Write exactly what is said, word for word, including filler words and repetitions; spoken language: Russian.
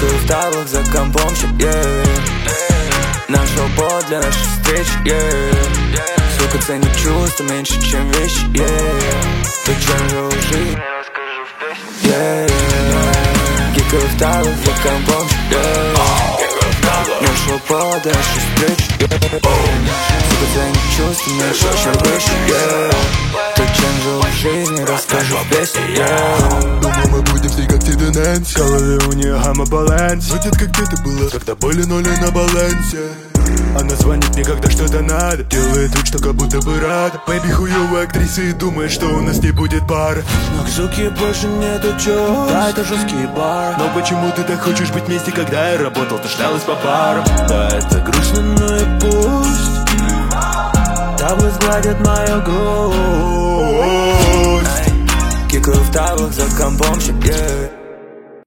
Кикаю в таблах за компомчик, yeah. Нашел повод для нашей встречи, yeah. Сука ценит чувства меньше, чем вещи, yeah. Ты чем живу жизнь, yeah. Кикаю в таблах за компомчик, yeah. Нашел повод для нашей встречи, yeah. Сука ценит чувства меньше, чем вещи, yeah. Ты чем живу жизнь, расскажу в песне, yeah. Думаю, мы будем все как Тид и Нэнси. В голове у нее гамма-баланс. Будет как где-то было, когда были ноли на балансе. Она звонит мне, когда что-то надо. Делает вид, что как будто бы рада. Бэйби хуёвая актриса и думает, что у нас не будет пары. Но к суке больше нету чувств. Да, это жесткий бар. Но почему ты так хочешь быть вместе, когда я работал, ты ждалась по парам? Да, это грустно, но и пусть. Таблы сгладят мою грусть. Кикаю в таблах за компомчик, yeah.